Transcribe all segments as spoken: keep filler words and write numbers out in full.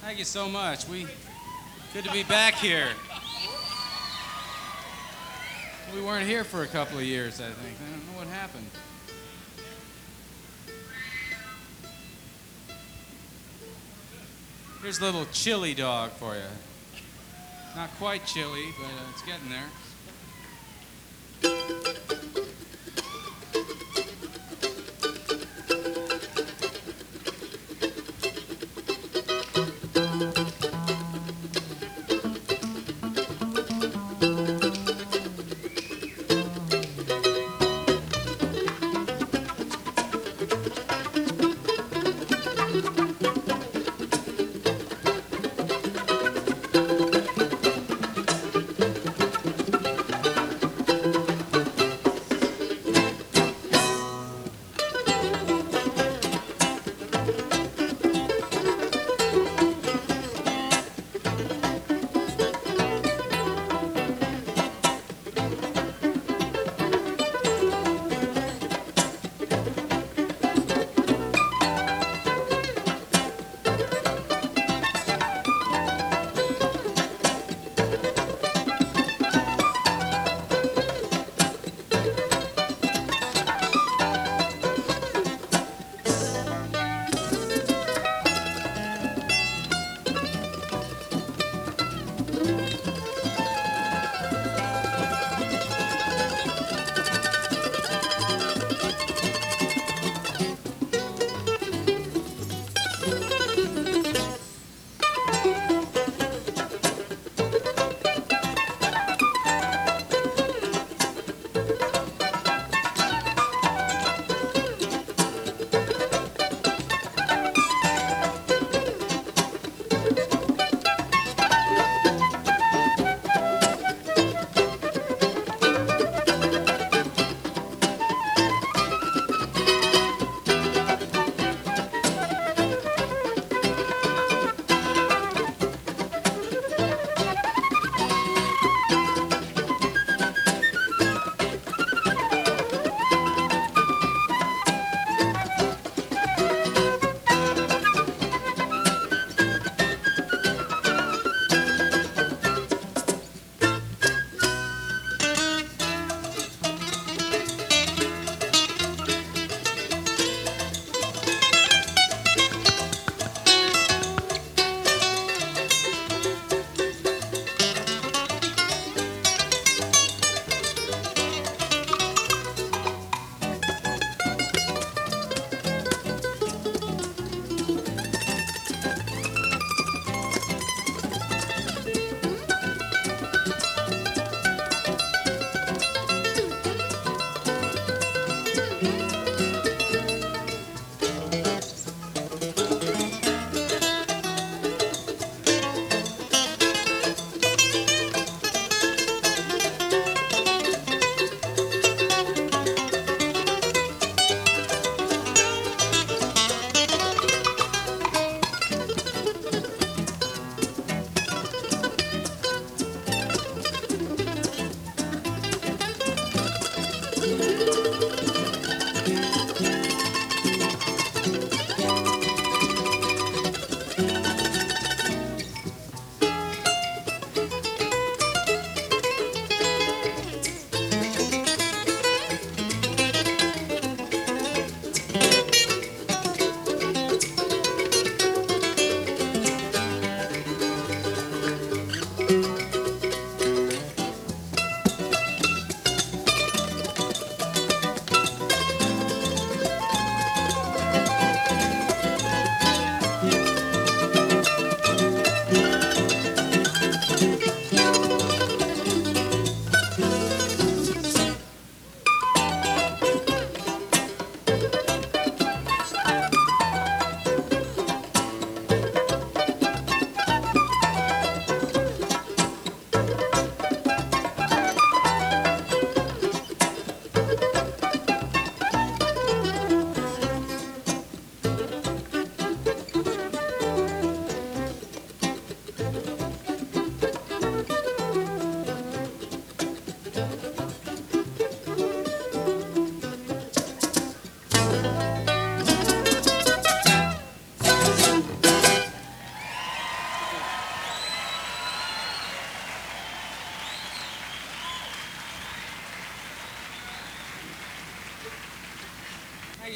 Thank you so much. We good to be back here. We weren't here for a couple of years, I think. I don't know what happened. Here's a little chili dog for you. Not quite chili, but uh, it's getting there.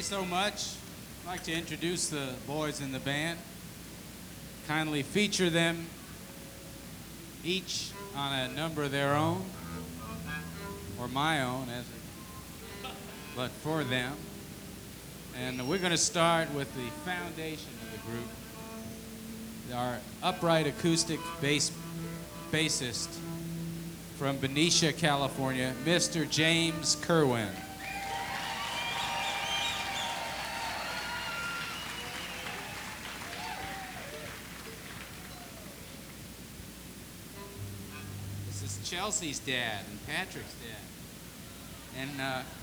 so much. I'd like to introduce the boys in the band. Kindly feature them each on a number of their own, or my own, as it, but for them. And we're going to start with the foundation of the group, our upright acoustic bass bassist from Benicia, California, Mister James Kerwin. This is Chelsea's dad and Patrick's dad. And uh,